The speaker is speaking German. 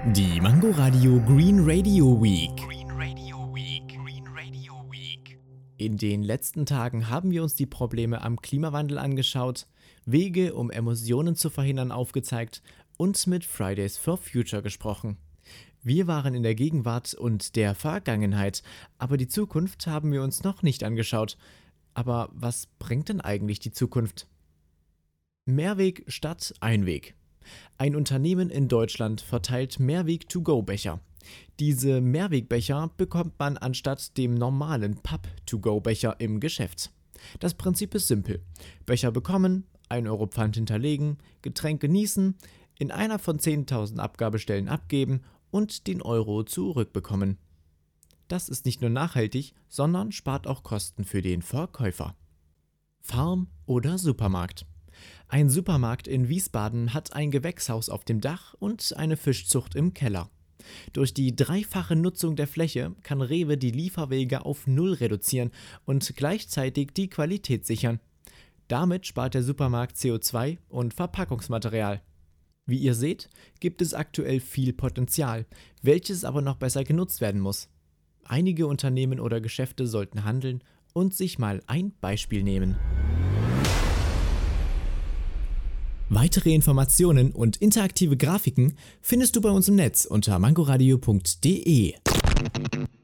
Die Mango Radio Green Radio Week. In den letzten Tagen haben wir uns die Probleme am Klimawandel angeschaut, Wege, um Emissionen zu verhindern, aufgezeigt und mit Fridays for Future gesprochen. Wir waren in der Gegenwart und der Vergangenheit, aber die Zukunft haben wir uns noch nicht angeschaut. Aber was bringt denn eigentlich die Zukunft? Mehrweg statt Einweg. Ein Unternehmen in Deutschland verteilt Mehrweg-to-go-Becher. Diese Mehrwegbecher bekommt man anstatt dem normalen Papp-to-go-Becher im Geschäft. Das Prinzip ist simpel. Becher bekommen, 1 Euro Pfand hinterlegen, Getränk genießen, in einer von 10.000 Abgabestellen abgeben und den Euro zurückbekommen. Das ist nicht nur nachhaltig, sondern spart auch Kosten für den Verkäufer. Farm oder Supermarkt. Ein Supermarkt in Wiesbaden hat ein Gewächshaus auf dem Dach und eine Fischzucht im Keller. Durch die dreifache Nutzung der Fläche kann Rewe die Lieferwege auf 0 reduzieren und gleichzeitig die Qualität sichern. Damit spart der Supermarkt CO2 und Verpackungsmaterial. Wie ihr seht, gibt es aktuell viel Potenzial, welches aber noch besser genutzt werden muss. Einige Unternehmen oder Geschäfte sollten handeln und sich mal ein Beispiel nehmen. Weitere Informationen und interaktive Grafiken findest du bei uns im Netz unter mangoradio.de.